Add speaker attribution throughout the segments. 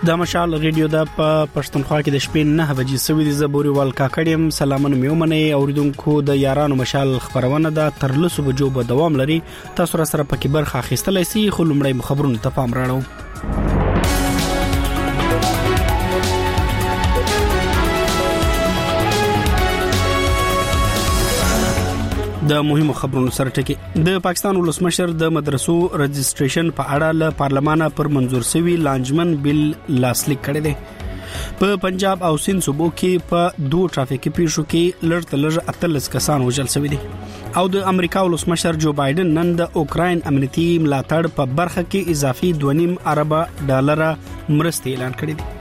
Speaker 1: د مشال ریډیو د پښتونخوا کې د شپې 9 بجې سوي د زبوري وال کاکړم سلامونه میومنه اوریدونکو د یارانو مشال خبرونه د تر لسو بجو به دوام لري تاسو را سره پکې برخه اخیستلای شئ خو لمړی خبرونه ته پام راړو د مهمو خبرونو سره ټکی د پاکستان ولسمشر د مدرسو رجسټریشن په اړه له پارلمانه پر منزور شوی لانجمن بل لاسلیک کړی دی په پنجاب او سند صوبو کې په دوه ټرافیکي پیښو کې لړ 13 کسان وژل شوی دي او د امریکا ولسمشر جو بایدن نن د اوکراین امنیتي ملاتړ په برخه کې اضافي 2.5 ارب ډالر مرستې اعلان کړې دي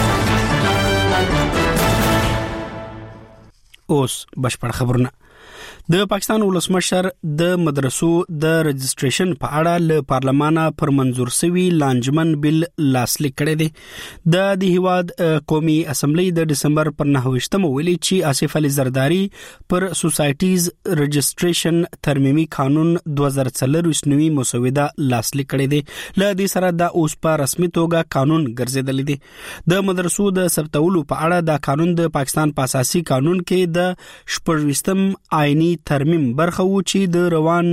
Speaker 1: اوس بشپړ خبرونه د پاکستان ولسمشر د مدرسو د رجسټریشن په اړه له پارلمانه پر منزور شوی لانجمن بل لاسلیک کړی دی د هیواد قومي اسمبلی د دسمبر پر 9 ویلي چې آصف علي زرداری پر سوسایټیز رجسټریشن ترمیمي قانون 2024 نوي مسوده لاسلیک کړی دی له دې سره د اوس په رسمي توګه قانون ګرځیدلی دی د مدرسو د ثبتولو په اړه د قانون د پاکستان په اساسي قانون کې د 14 آئینی ترمیم برخه و چې د روان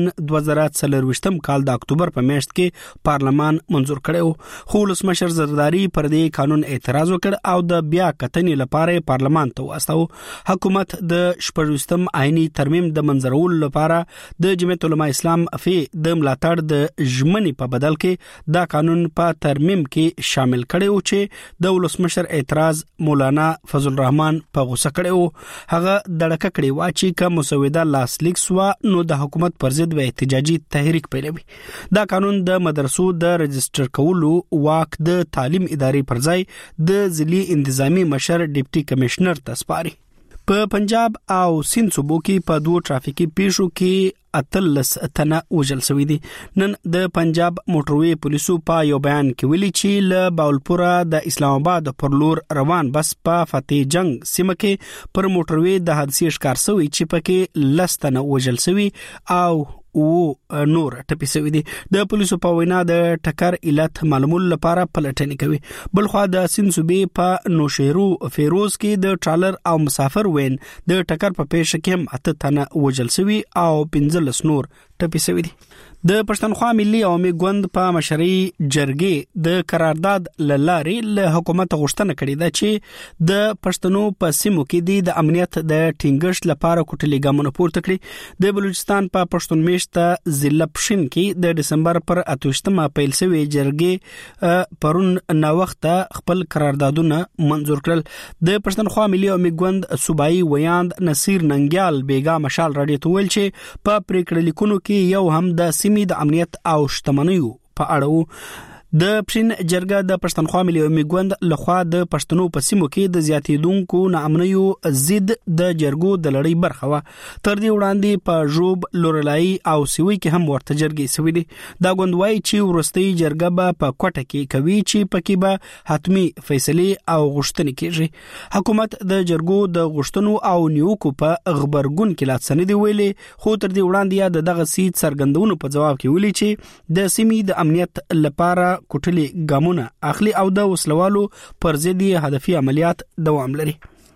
Speaker 1: 2024 کال د اکتوبر په میاشت کې پارلمان منزور کړو خو ولسمشر زرداری پر دې قانون اعتراض وکړ او د بیا کتنې لپاره پارلمان ته واستاو حکومت د 14 آئینی ترمیم د منظورولو لپاره د جمعیت علماء اسلام فی د ملاتړ د ژمنې په بدل کې دا قانون په ترمیم کې شامل کړو چې د ولسمشر اعتراض مولانا فضل الرحمن په غوسه کړو هغه دړکه کړی و چې کوم مسوده لاسلیک سوا نو د حکومت پر ضد و احتجاجي تحریک پیلوي دا قانون د مدرسو د رجسټر کولو واک د تعلیم ادارې پر ځای د ضلعي انتظامی مشر ډیپټي کمشنر ته سپاري په پنجاب او سند صوبو کې په دوه ټرافیکي پیښو کې 13 تنه وژل شوی دي نن د پنجاب موټروي پولیسو په یو بیان کې ویلي چې له باولپورا د اسلام آباد پر لور روان بس په فتح جنگ سیمه کې پر موټروي د حادثې ښکار شوی چې پکې لستنه وژل شوی او نور ټپي شوی دي د پولیسو په وینا د ټکر علت معلومول لپاره پلټنې کوي بلخو د سند صوبې په نوشهرو فیروز کې د ټرالر او مسافر وین د ټکر په پیښه کې 8 تنه وژل شوی او 15 نور ټپي شوی دي د پښتونخوا ملي عوامي ګوند په مشري جرګې د قرارداد لارې له حکومت غوښتنه کړې ده چې د پښتنو په سیمو کې د امنیت د ټینګښت لپاره کوټلي ګامونه پورته کړي د بلوچستان په پښتون میشته ضلع پښین کې د دسمبر پر 28 اپریل سوي جرګې پرون نا وخت خپل قراردادونه منزور کړل د پښتونخوا ملي عوامي ګوند صوبایي ویاند نصیر ننګیال بیګا مشال راډیو ته ویل چې په پریکړه لیکونو کې یو هم د د امنیت او شتمنیو په اړه د پښین جرګه د پښتونخوا ملي عوامي ګوند لخوا د پښتنو په سیمو کې د زیاتیدونکو ناامنیو ضد د جرګو د لړۍ برخه و تر دې وړاندې په جوب لورلای او سوي کې هم ورته جرګې سوي دي دا ګوند وايي چې ورستي جرګه به په کوټه کې کوي چې پکې به حتمی فیصله او غوښتنې کیږي حکومت د جرګو د غوښتنو او نیوکو په خبرګون کې لاتسنې دی ویلي خو تر دې وړاندې دغه سیټ سرګندونو په جواب کې ویلي چې د سیمې د امنیت لپاره کوټلي ګامونه اخلي او د وسلوالو پر ضد هدفي عملیات دوام لري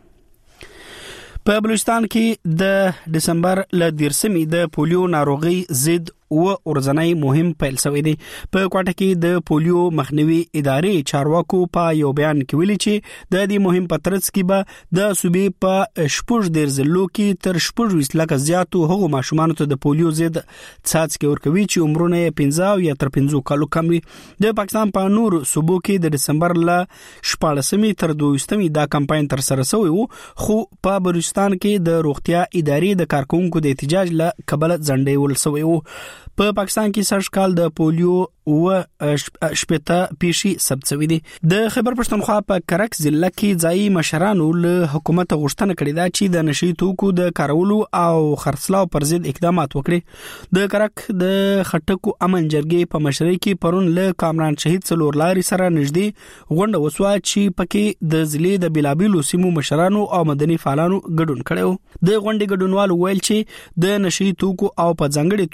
Speaker 1: په بلوچستان کې د دسمبر ل 13 د پولیو ناروغي ضد و ورځنی مهم پیل شوی دی په کوټه کې د پولیو مخنیوي ادارې چارواکو په یو بیان کې ویلي چې د دې مهم پترڅ کې به د صوبې په شپږ ډیر ضلعو کې تر 14 لک زیاتو هغو ماشومان ته د پولیو ضد څاڅکي ورکوي چې عمرونه 15 یا تر 15 کالو کم وي د پاکستان په نور صوبو کې د دسمبر ل 14 تر 20 دا کمپاین تر سره شوی وو خو په بلوچستان کې د روغتیا ادارې د کارکونکو د احتجاج له کبل ځنډې ول شوی وو په پاکستان کې سږ کال د پولیو و شپته پیشي ثبت شوی دی د خیبر پښتونخوا په کرک ضلع کې ځایي مشرانو له حکومت غوښتنه کړې ده چې د نشي توکو د کارولو او خرڅلاو پر ضد اقدامات وکړي د کرک د خټکو امن جرګې په مشرۍ کې پرون له کامران شهید څلور لاري سره نږدې غونډه وسوه چې پکې د ضلع د بلابلو سیمو مشرانو او مدني فعالانو ګډون کړو د غونډې ګډونوال ویل چې د نشي توکو او په ځانګړي توګه د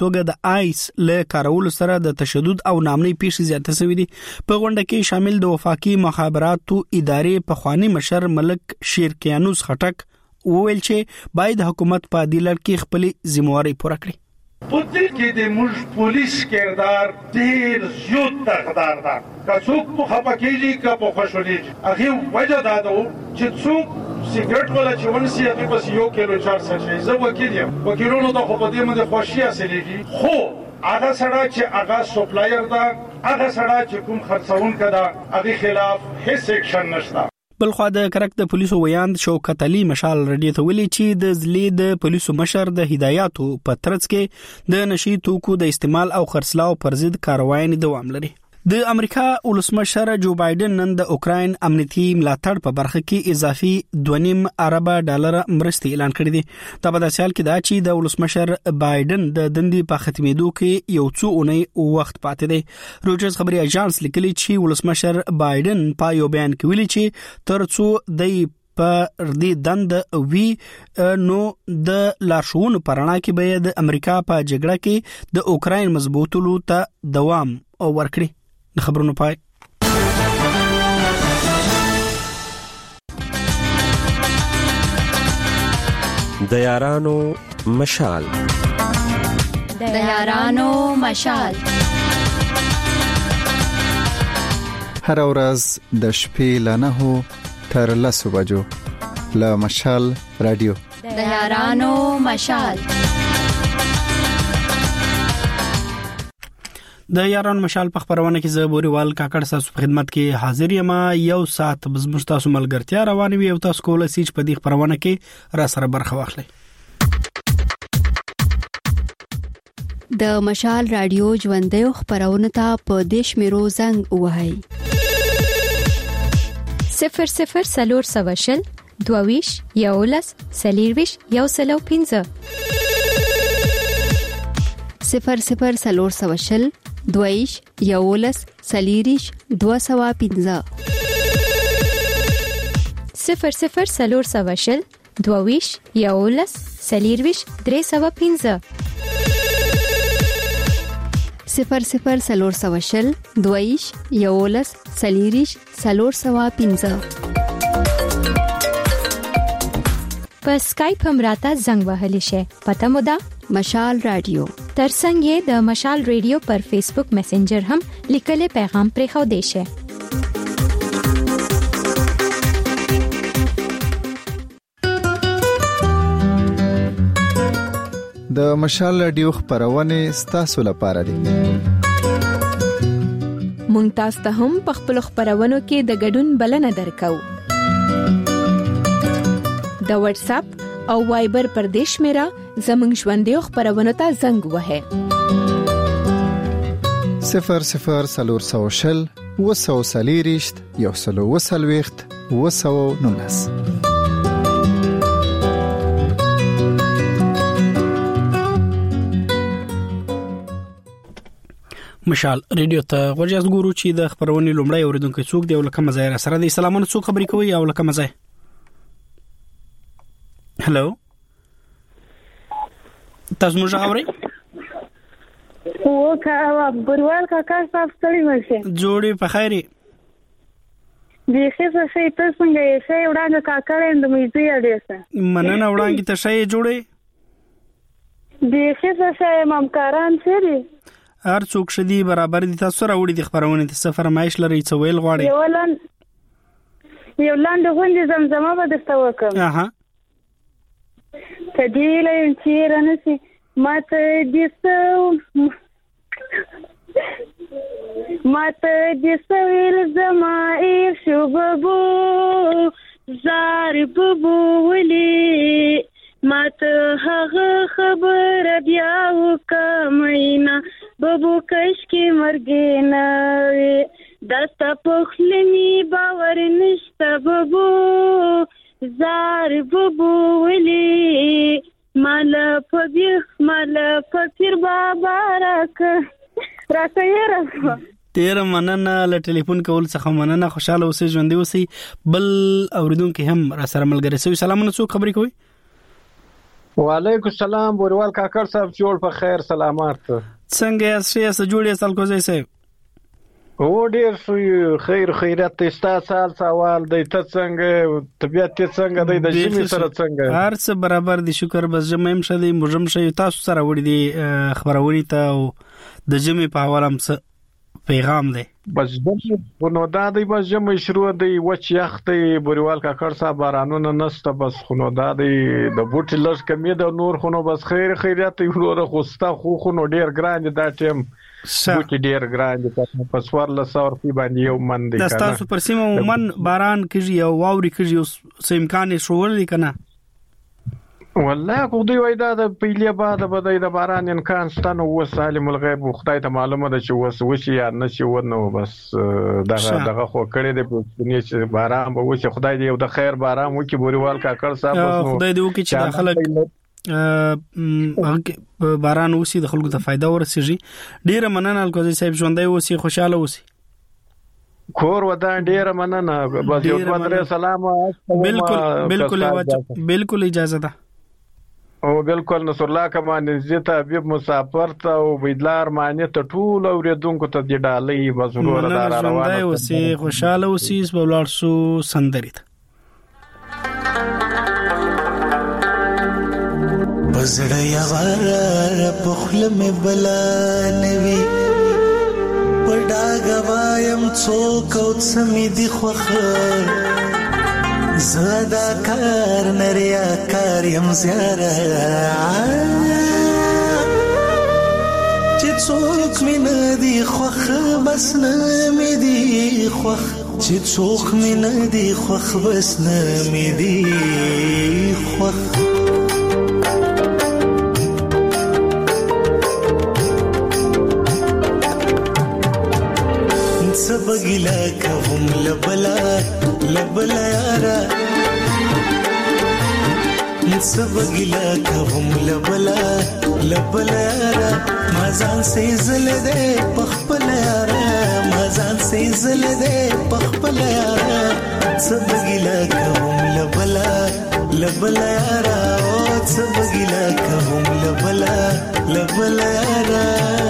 Speaker 1: آیس له کارول سره د تشدد او نامنۍ پیښې زیاته شوې دي. په غونډه کې شامل د وفاقي مخابراتو ادارې پخوانی مشر ملک شیرکیانوس خټک وویل چې باید حکومت په دې لړ کې خپل ذمہواری پوره کړي.
Speaker 2: په دې کې د موږ پولیس کردار ډیر زیات تقدار ده. که څوک په خپکیږي که په خوشحاليږي هغه وجه دا ده چې څوک سیګریټ ولا چې ونسي هغه بس 1 کیلو 400 شي. زه وکیل یم، وکیلونو ته خو په دې باندې خوشي حاصلېږي، خو هغه سره چې هغه سپلایر ده، هغه سره چې کوم خرڅون کړه هغه خلاف هیڅ اکشن نشته.
Speaker 1: بلخوا د کرک د پولیسو ویاند شوکت علي مشال رادیو ته ویلي چې د ځلې د پولیسو مشر د هدایاتو په ترڅ کې د نشي توکو د استعمال او خرڅلاو پر ضد کاروایي دوام لري. د امریکا ولسمشر جو بایدن نن د اوکراین امنیتي ملاتړ په برخه کې اضافي 2.5 ارب ډالر مرستې اعلان کړې دي. دا په داسې حال کې دا چې د ولسمشر بایدن د دندې په ختمېدو کې یو څو اونۍ وخت پاتې دی. روجرز خبري اژانس لیکلي چې ولسمشر بایدن په یو بیان کې ویلي چې ترڅو د په دې دند وی نو د لارښوونو پرانا کې به د امریکا په جګړه کې د اوکراین مضبوطولو ته دوام ورکړي. د خبرونو پای.
Speaker 3: د یارانو مشال.
Speaker 4: د یارانو مشال.
Speaker 5: هر ورځ د شپې له 9 تر 10 بجو له مشال رادیو.
Speaker 4: د یارانو مشال.
Speaker 1: د یاران مشال په خبرونه کې زه بوريوال کاکړ تاسو په خدمت کې حاضر یم. یو ساعت بزمست تاسو ملګرتیا روانه وي او تاسو کولای شئ په دې خبرونه کې را سره برخه واخلئ.
Speaker 6: د مشال رادیو ژوندۍ خبرونه ته په دیش میرو زنګ وهاي
Speaker 7: 00 سلور 22 یولس سلیرویش یو سلو 15
Speaker 6: 00 سلور 22 یولس سلیریش 215
Speaker 7: 00 سلور 22 یولس سلیرویش 315
Speaker 6: 00 سلور 22 یولس سلیریش 315
Speaker 7: په اسکایپ هم راته زنګ وهلی شي. پته مو ده
Speaker 6: مشال رادیو.
Speaker 7: ترڅنګ یې د مشال رادیو پر فیسبوک میسنجر هم لیکل پیغام پرې خو دی شي.
Speaker 5: د مشال رادیو خبرونه ستاسو لپاره دي.
Speaker 8: مونږ تاسو ته هم په خپل خبرونو کې د ګډون بلنه درکو. د واتس اپ او وایبر پر دیش میرا زمنګ ژوندۍ خبرونه ته زنګ وهه
Speaker 5: 00 سلور 200 سلیریشت یو سلو وسلويخت 219.
Speaker 1: مشال رادیو ته ورجاز ګورو چې د خبرونې لومړی اوریدونکو څوک دی او لکه مزه سره د سلامونه څوک خبرې کوي او لکه مزه. هلو تاسو موږ غوړی
Speaker 9: او کا بروال کا تاسو ستړي مشه
Speaker 1: جوړې په خیري
Speaker 9: دې څه څه تاسو څنګه یې څه وړاندې کا کړم د مې دې اړیسه
Speaker 1: مننه وړاندې ته شي جوړې
Speaker 9: دې څه ممکاران سری
Speaker 1: هر څوک شدي برابر دي. تاسو راوړي د خبرونه د سفر مایش لري څه ویل غواړي
Speaker 9: یو لاندې غونډه زمزمه به دسته وکم.
Speaker 1: اها
Speaker 9: تدیله چې رانسي ماته دې سویل زما ایر شو ببو زار ببو ولی ماته هغه خبر بیا وکمینا ببو کش کې مرګینا دستا پخلنی باور نشته ببو زار ببو ولی مال فقیر بابا راکه یې
Speaker 1: تیر مننه له ټلیفون کول څخه مننه. خوشاله اوسئ، ژوندۍ اوسئ. بل اوریدونکو هم را سره ملګری شوی. سلامونه څوک خبرې کوي؟
Speaker 10: وعلیکم السلام بوریوال کاکړ صاحب جوړ په خیر سلامات.
Speaker 1: څنګه یاست جوړ یاست الکوزی صاحب؟
Speaker 10: او ډیر خیر خیرت استا سال سوال دی ته څنګه طبيعت څنګه دی د ژمي سره څنګه
Speaker 1: هر څه برابر دي شکر بس ژمي هم شدي مجم شي تاسو سره وړي دي خبرونی ته او د ژمي په حواله هم پیغام دی
Speaker 10: بس نو دا دی بس ژمي شروع دی وچ یخت بوریوال کاکړ صاحب بارانونه نسته بس خو دا دی د بوټي لږ کمی د نور خو نو بس خیر خیرت یو خوستا خو نو ډیر ګران دا ټیم بوټي ډیر ګران دي په 1400 روپۍ باندې یو من دی
Speaker 1: کنه تاسو پر سیمه من باران کیږي او واوري کیږي او سم امکان شوول دي کنه
Speaker 10: والله خو دوی وای دا د پیلې بعد بدای د باران امکان ستنه و سالم الغیب خدای ته معلومه ده چې وشي یا نشي ونه بس دغه خو کړي د پښتني چې باران به وشي خدای دې د خیر باران وکي بوریوال کاکړ صاحب
Speaker 1: خدای دې وکي چې خلک باران اوسي د خلکو ته فائدہ ورسیږي ډیره مننه الکوزی صاحب ژوندۍ اوسي خوشاله اوسي
Speaker 10: کور ودان ډیره مننه بس یو پدری سلام
Speaker 1: بالکل اجازه ده
Speaker 10: او بالکل نصر الله کمان زیته حبیب مسافر ته او بيدلار معنی ته ټول اوریدونکو ته دی ډالۍ بس ورور دار روانه
Speaker 1: اوسي خوشاله اوسي سپولار سو سندریت
Speaker 11: بزړه یوار په خله مې بلا نوي پډا غوایم څوک او څمې دی خوخه زدا کار نریا کار یم زیاره چې څوک مې نه دی خوخه بس نه مې دی خوخ چې څوک مې نه دی خوخ بس نه مې دی خوخ سبګیلا کوم لبلا یارا سبګیلا کوم لبلا یارا مازان سي زل دې پخپل یارا مازان سي زل دې پخپل یارا سبګیلا کوم لبلا یارا او سبګیلا کوم لبلا یارا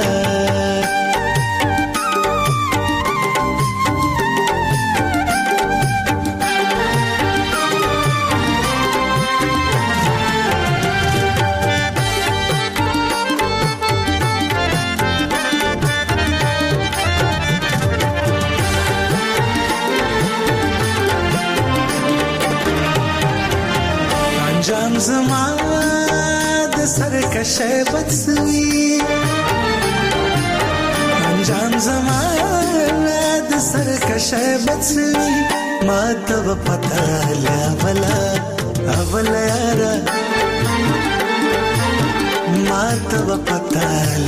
Speaker 11: زما د سر کشه بڅوي انجام زما د سر کشه بڅوي ما ته پتا لا ولا یارا ما ته پتا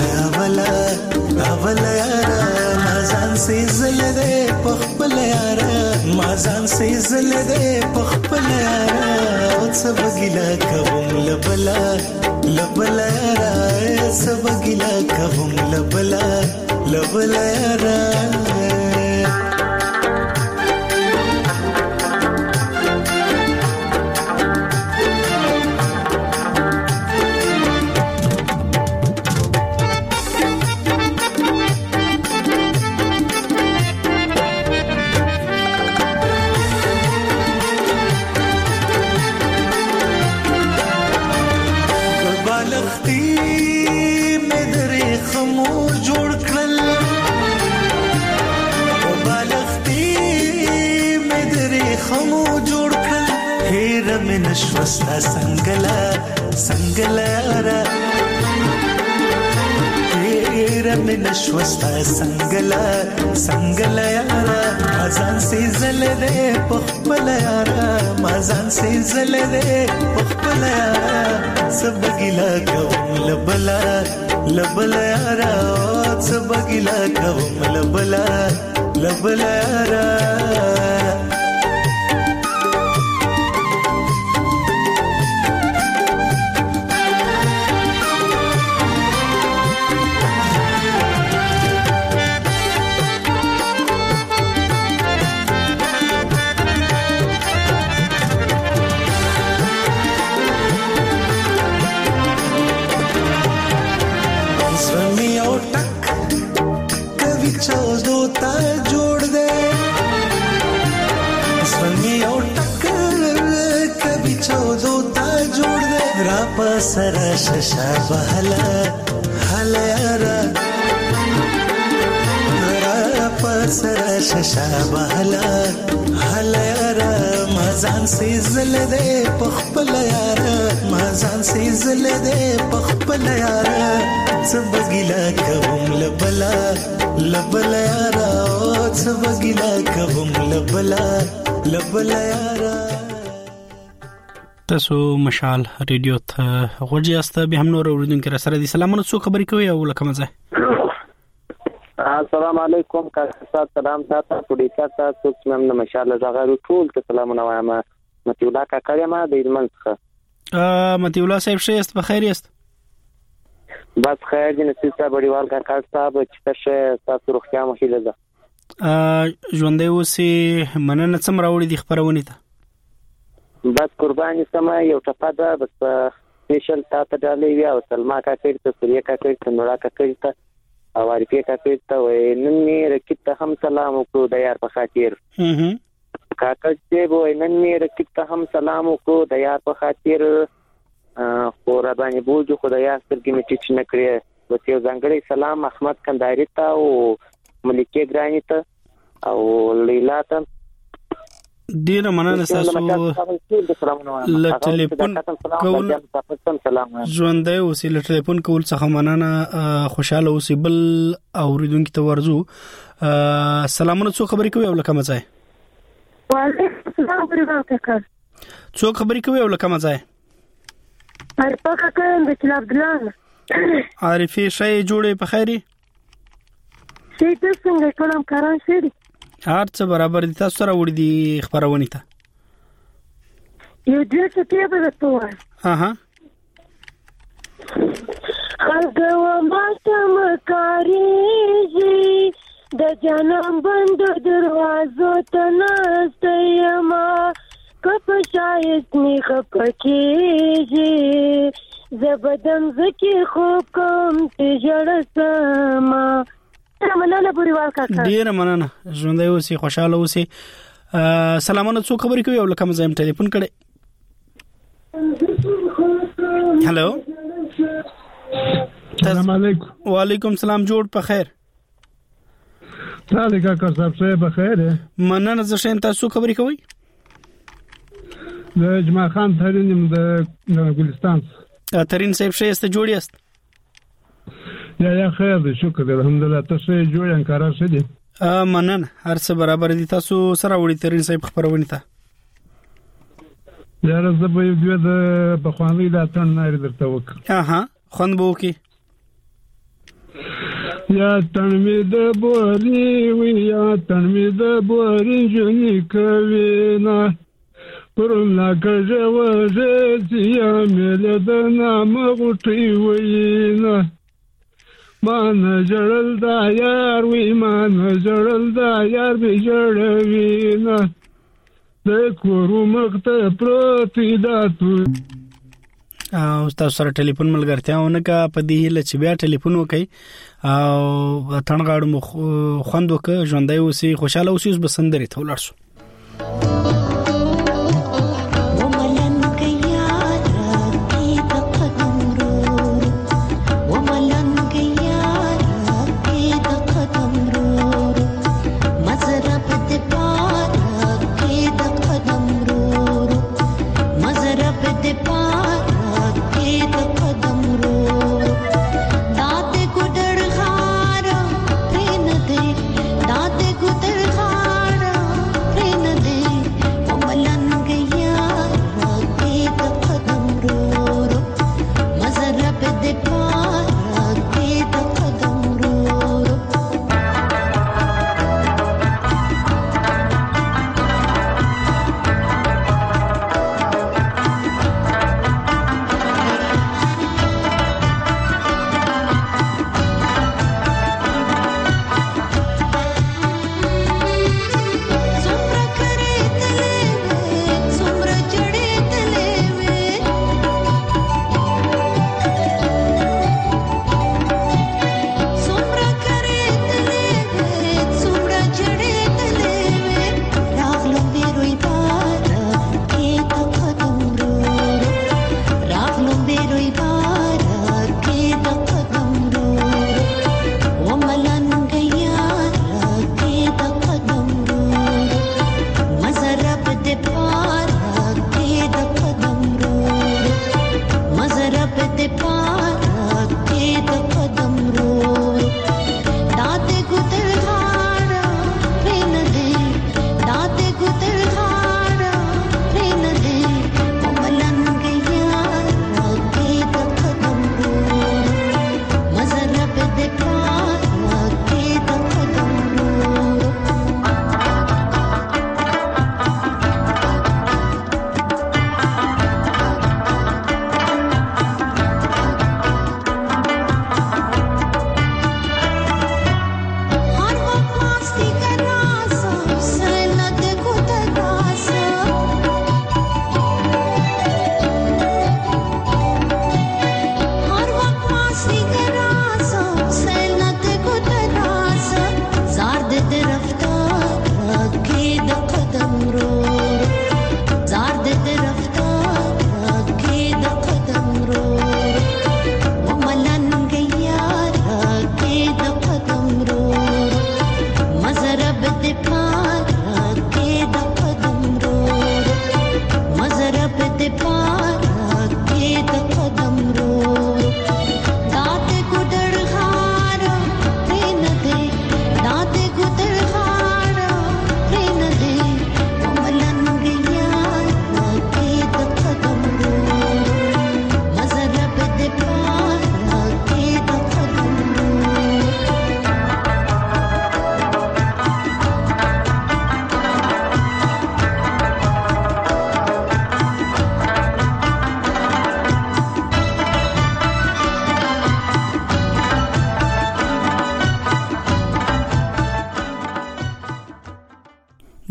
Speaker 11: لا ولا یارا مازان سي زل دې پخپل یارا مازان سي زل دې پخپل یارا سبګیلا کوم لبلا یارا سبګیلا کوم لبلا یارا نشوستا سنگلا یارا تیرا میں نشوستا سنگلا یارا مازان سے زل دے پخپل یارا مازان سے زل دے پخپل یارا سبگیلا کوم لبلا یارا سبگیلا کوم لبلا یارا خودو تا جوړ دې را پسر ششا بهلا هلا یارا را پسر ششا بهلا هلا یارا مازان سي زل دې پخپل یارا مازان سي زل دې پخپل یارا سبګیلا کوم لبلا لبلا یارا سبګیلا کوم لبلا لبلا یارا.
Speaker 1: تاسو مشال ریډیو ته غوږی است به هم نور اوریدونکو را سره دي. سلامونه، څو خبرې کوي او لکه مزه.
Speaker 12: السلام علیکم کاکا، سلام تاسو ټول تاسو څنګه مشال زغه ټول ته سلامونه وایم. متي الله کاکا ما د ایمن څخه.
Speaker 1: متي الله صاحب شه است بخیر است؟
Speaker 12: بس خیر دې نصیب صاحب وړیوال کاکا صاحب چې تاسو روغتیا مو هیله ده.
Speaker 1: ژوندې اوسې مننه څم راوړي دي خبرونه ته.
Speaker 12: بس قرباني سما یو ټپه ده بس سپیشل تاسو ډالې وی او سلمہ کاکا ته سوریا کاکا ته نورا کاکا ته او عارفه کاکا ته وې نن مې رکیب ته هم سلام وکړو د یار په خاطر. کاکا چې وې نن مې رکیب ته هم سلام وکړو د یار په خاطر. خو را باندې بوجو خدایا سترګې مې ټیټ نه کړې. وته یو ځانګړی سلام احمد کندهاری ته او ملکه ګرانی ته او لیلا ته.
Speaker 1: ډیر مننه تاسو ل ټلیفون کول ژوندې اوسې ل ټلیفون کول څخه مننه. خوشاله اوسې بل اوریدونکو ته ورزو. سلامونه، څو خبرې کوي او لکه مزه.
Speaker 9: وعلیکم السلام ورحمت.
Speaker 1: څو خبرې کوي او لکه مزه.
Speaker 9: عارفه کاکا د عبد الله
Speaker 1: عارفه شي جوړې په خیري
Speaker 9: شي د څنګه کوم کاران شي
Speaker 1: هر څه برابر دي. تاسو سره وړي دي خبرونه ته
Speaker 9: یو دې څه ته به توه خلګو ماتم کاریږي د جنم بند دروازو ته نستېما کپ شایست می خپکیږي زبدم زکی خوب کوم تجړسما. مننه بوریوال کاکا،
Speaker 1: ډیر مننه. ژوندې اوسې خوشاله اوسې. سلامونه، څو خبرې کوي او لکه مزه هم ټلیفون کړي. هالو
Speaker 13: السلام علیکم.
Speaker 1: وعلیکم السلام. جوړ په خیر.
Speaker 13: تاسو کاکا صاحب څه په خیر؟
Speaker 1: مننه. زه شین تاسو خبرې کوي.
Speaker 13: د جمعه خان ترين د ګلستان.
Speaker 1: ترين صاحب شه است جوړی است.
Speaker 13: یا خیر دې شکر الحمدلله. تاسو جوړ انکار شه دي.
Speaker 1: مننه. هر څه برابر دي. تاسو سره وړي ترين صاحب خبرونه ته.
Speaker 13: یا رزه به یو د بخواني لا تن نه درته وک.
Speaker 1: خوند بو کی
Speaker 13: یا تن می د بوري وی یا تن می د بوري جنې کوي نه پرنا کجه وځي یا مل د نام غټي وینا ما نجړل دا یار وی ما نجړل دا یار به جوړوینا د کورو مخته پروتې داتو.
Speaker 1: او تاسو سره ټلیفون ملګرتیاونه کا په دې هله چې بیا ټلیفون وکي او تنګاړو خوند وک ژوندۍ اوسې خوشاله اوسې بسندري ته ولرسو.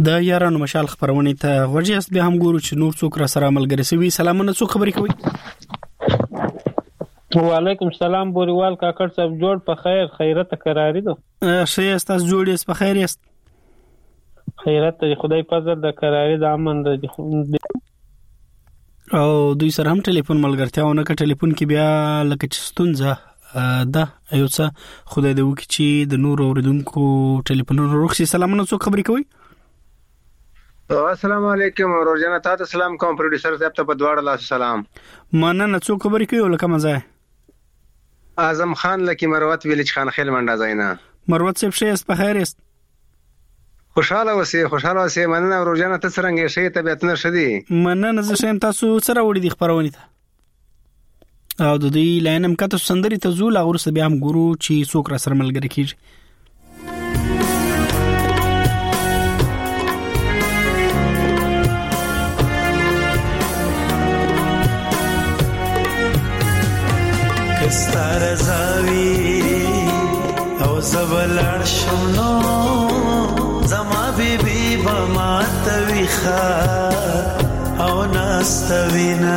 Speaker 1: د یارانو مشال خبرونه ته ورجاست به هم ګورو چې نور څوک را سره ملګری سوي. سلامونه، څوک خبرې کوي؟
Speaker 14: وعلیکم السلام بوریوال کاکړ صاحب، جوړ په خیر، خیرت قراری دو.
Speaker 1: ښه یاست؟ تاسو جوړ یاست؟ په خیر یاست؟
Speaker 14: خیرت ته خدای فضل د قراری د امن د
Speaker 1: او دوی سره هم ټلیفون ملګرتیا ونه ک ټلیفون کې بیا لکه چستونځه دا یو څه خدای دې وکړي چې د نور اوریدونکو ټلیفونونو روخسي. سلامونه، څوک خبرې کوي؟
Speaker 15: السلام علیکم روزانه تاسو سلام کوم پروډوسر صاحب ته په دواړه لاس سلام.
Speaker 1: مننه. څوک خبرې کوي ولکه مزه؟
Speaker 15: اعظم خان لکی مروت ویلج خان خیل منډه زینا.
Speaker 1: مروت صاحب شه است؟ په خیر است؟
Speaker 15: خوشاله اوسئ. مننه روزانه تاسو څنګه شئ؟ طبيعت نه شدي؟
Speaker 1: مننه زه شم. تاسو سره وړي دي خبرونه ته او د دې لاینم کته سندري ته زول او ورسره بیا هم ګورو چې څوک را سره ملګری کیږي.
Speaker 11: کستار زاوی او زبلړ شونو زما بیبي بما تويخه او ناستوینا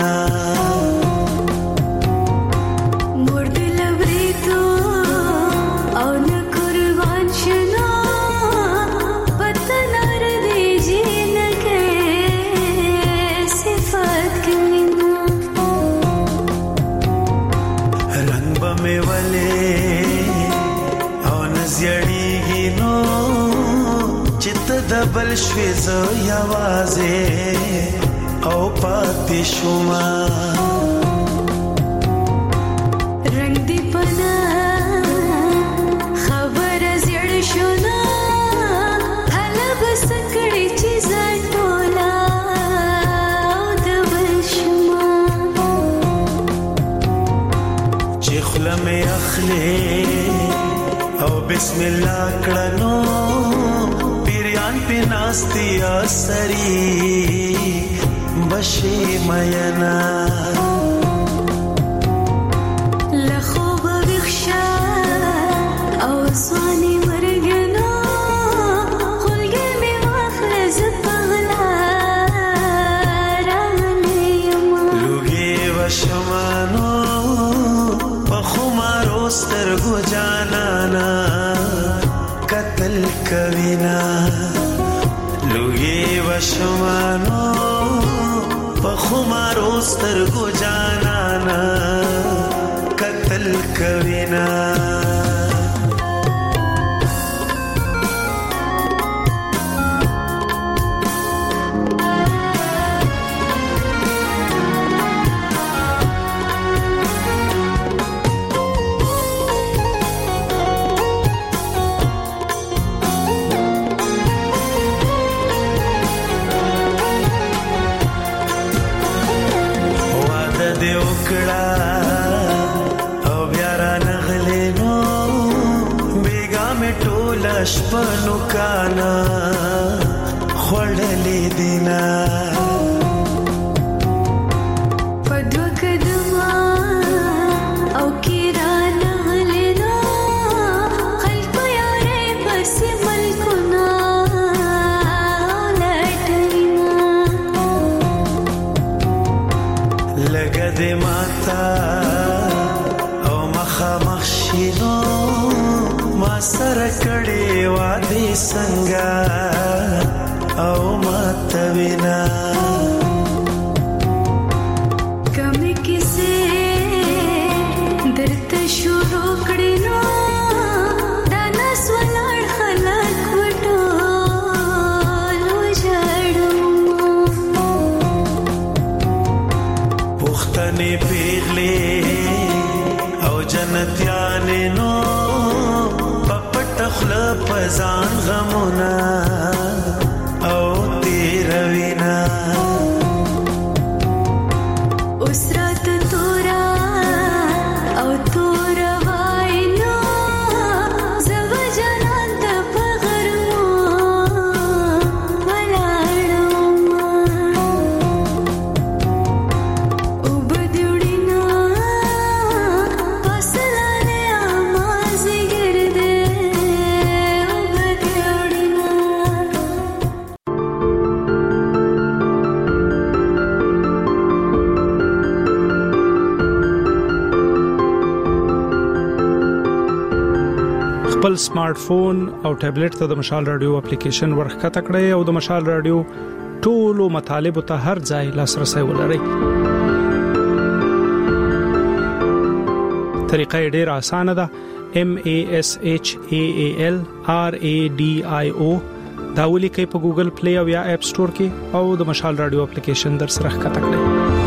Speaker 11: بل شوي زو یوازې او پاتې شوما رنگ دی پنا خبر زړ شونا هله بس کړي چې زټولا د بل شوما چې خلمه اخلي او بسم الله کړنو ناستی آسری بشی مینا لخوب بخشا او سوانی مرگنا خلگی می واخرز پغلا رانیم لوگی و شمانو بخمارو سترگو جانانا قتل کوینا لوگی و شمانو پخمارو سترگو جانانا قتل کوینا شپنو کانا خوڑلی دینا پدو کدما او کیرانا لینا خلق یارے بس ملکنا لٹینا لگا دے ماتا او مخا مخشینو ما سره کړي وادي څنګه او ماتوینا کمه کیسه درته شروع کړي نو دا نس ولړ خلک وټو لوجړم پختنه پیغلې او جنتیان نو پزان غمونا او تیروینا اسرات تورا او تورا واینا زو جنان د پغرمو ولاړم او بدوړینا پسلانه امازي ګرځي
Speaker 16: خپل سمارټ فون او ټابلیټ ته د مشال رادیو اپلیکیشن ورخته کړئ او د مشال رادیو ټولو مطالب ته هر ځای لاسرسي ولرئ. طریقه ډېره اسانه ده. MASHAALRADIO دا ولیکئ په ګوګل پلی او یا اپ سٹور کې او د مشال رادیو اپلیکیشن در سره ښکته کړئ.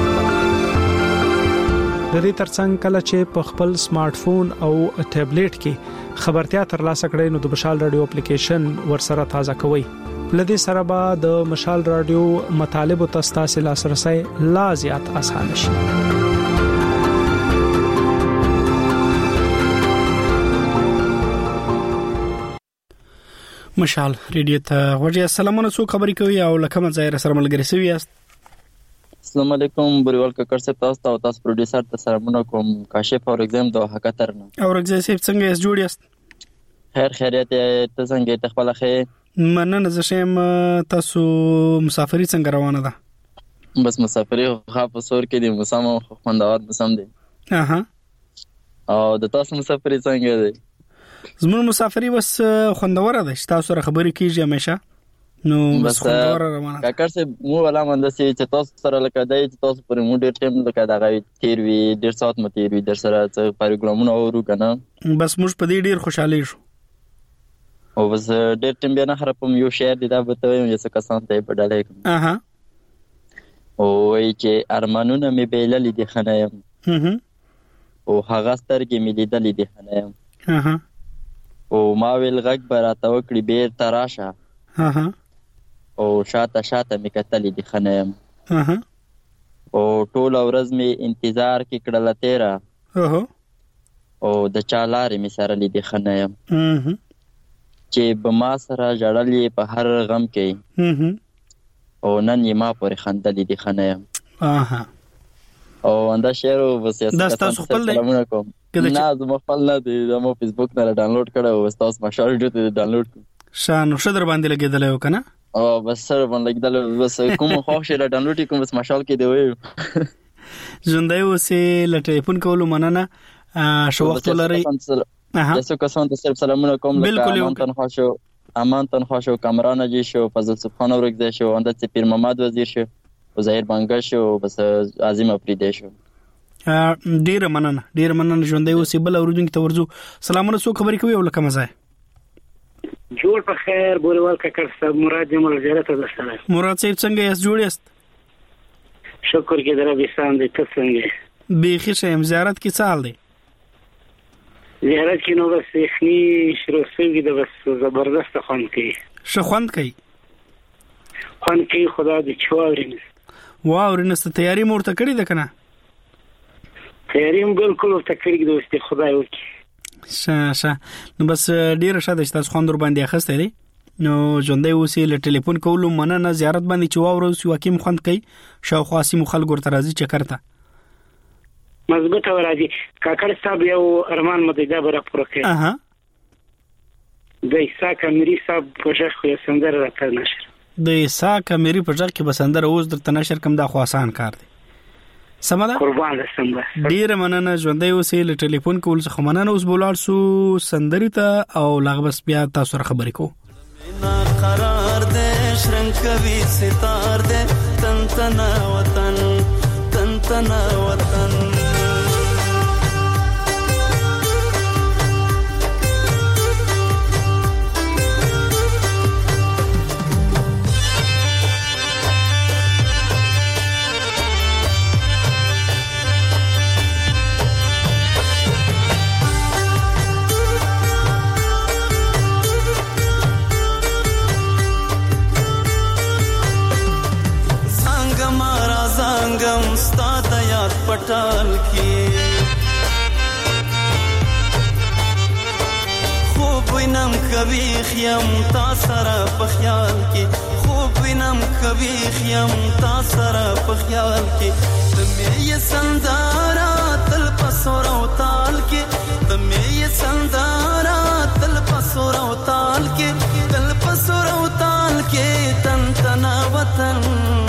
Speaker 16: د دې ترڅنګ کله چې په خپل سمارټ فون او ټابلیټ کې خبرتیا ترلاسه کړئ نو د مشال رادیو اپلیکیشن ورسره تازه کوئ. لدې سره به د مشال رادیو مطالب او تاسو لاسرسي لا زیات اسانه شي.
Speaker 1: مشال ریډیو ته ورجه سلامونه سو خبرې کوي او لکه مزایر سره ملګری سوي یاست.
Speaker 17: السلام علیکم بریوال ککر صاحب تاسو ته او تاسو پروډوسر ته سلامونه کوم. کاشف اور ایگزام د حقیقت نه
Speaker 1: او ایگزام صاحب څنګه یې جوړ یاست؟
Speaker 17: خیر خیریت ته څنګه ته خپل خیر
Speaker 1: مننه. زه شم تاسو مسافری څنګه روانه ده؟
Speaker 17: بس مسافری خو په سور کې دي مسامه خوندور مسام دي.
Speaker 1: اها
Speaker 17: او د تاسو مسافری څنګه دي؟
Speaker 1: زموږ مسافری بس خوندوره ده. تاسو سره خبرې کیږي همیشه نو بس خوندوره روانه.
Speaker 17: کاکر صاحب مو ولا مند سي چې تاسو سره لکه دای چې تاسو پر مو ډیر ټیم لکه دا غوي تیر وی ډیر سات مو تیر وی در سره پروګرامونه اورو کنه.
Speaker 1: بس موږ په دې ډیر خوشاله شو
Speaker 17: او بس ډیر ټیم بیا نه خرابم یو شهر دی دا به ته یو څه کسان ته بدلای کوم.
Speaker 1: اها
Speaker 17: او چې ارمانونه می بیلل دي خنایم او هغه سترګې می لیدل دي خنایم.
Speaker 1: اها
Speaker 17: او ما ویل غږ براته وکړي بیر تراشه.
Speaker 1: اها
Speaker 17: او شاته می کتل دي خنایم.
Speaker 1: اها
Speaker 17: او ټول ورځ می انتظار کې کړل تیرا.
Speaker 1: اها
Speaker 17: او د چالارې می سره لیدي خنایم.
Speaker 1: اها
Speaker 17: چې بما سره جړلې په هر غم کې او نن یې ما پورې خندلې دي خنایم.
Speaker 1: اها
Speaker 17: او انده شعر او بس
Speaker 1: دا تاسو خپل
Speaker 17: سلامونه کوم. نه زما خپل نه دی زما فیسبوک نه ډاونلوډ کړو او تاسو مشال ډیو ته ډاونلوډ کړ.
Speaker 1: شان شدر باندې لګیدل یو کنه
Speaker 17: او بس سره باندې لګیدل بس کوم خو شه ډاونلوډ کوم بس مشال کې دی وای
Speaker 1: ژوندۍ اوسې لټیفون کولو مننه شو وخت لري.
Speaker 17: تاسو کسان ته صرف سلامونه کوم. لکه امان تنخوا شو کامران جی شو فضل سبحان اورګد شو اند چې پیر محمد وزیر شو او ظاهر بانګا شو بس عظیم افریدی شو.
Speaker 1: ډیر مننه ژوندۍ اوسې بل اوردونکو ته ورځو سلامونه سو خبرې کوي او لکه مزه
Speaker 18: جوړ په خیر بوریوال ککر صاحب مراد جمال زیارت ده سره.
Speaker 1: مراد صاحب څنګه یې جوړ یاست؟
Speaker 18: شکر کې درې سان دي. ته څنګه
Speaker 1: بیخي شم زیارت کې سال دی؟
Speaker 18: زیارت کې نو بس اخنی شروع شوی دی بس زبردست خوند کوي.
Speaker 1: ښه خوند کوي
Speaker 18: خدا دې چوارین
Speaker 1: واورینه ست تیاری مورته کړی ده کنه؟
Speaker 18: تیاری هم بالکل ورته کړی دی واستي خدای وکي.
Speaker 1: شه نو بس ډیر شاده چې تاسو خوند ور باندې اخسته دي نو ژوندۍ اوسې له ټلیفون کولو مننه. زیارت باندې چې واورو سی واکیم خوند کوي شاوخوا سیمو خلک ورته راځي چکرته
Speaker 18: مضبوطه ورادي. کاکر صاحب یو ارمان مدیده برا پوره کړ.
Speaker 1: اها
Speaker 18: د عیسی کامری صاحب په ځخ خو سندر راته نشر.
Speaker 1: د عیسی کامری په ځخ کې بسندر اوس درته نشر کم دا خو آسان کار دی. سمدا
Speaker 18: قربان سم ده.
Speaker 1: ډیر مننه ژوندۍ اوسې له ټلیفون کول څخه مننه. اوس بولار سو سندري ته او لغبس بیا تاسو سره خبرې کو.
Speaker 11: قرار دې شرنګ کوي ستار دې تن تنا وطن زنګم ستا د یاد پټال کې خوب وینم کوي خیم تا سره په خیال کې خوب وینم کوي خیم تا سره په خیال کې د مې سندارا تل پسور او تال کې د مې سندارا تل پسور او تال کې تل پسور او تال کې تن تنا وطن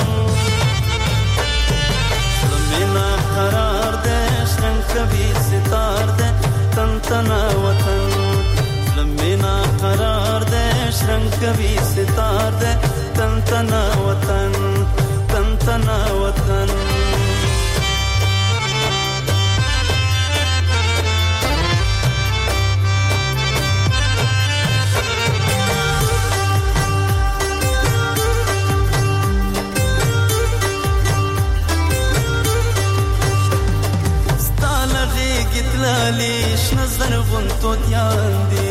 Speaker 11: قرار دے شرنگ کبھی ستار دے تن تنا وطن لمبی کوي ستار دے تن تنا وطن تن تنا وطن لیش نظر غنتو دیان دی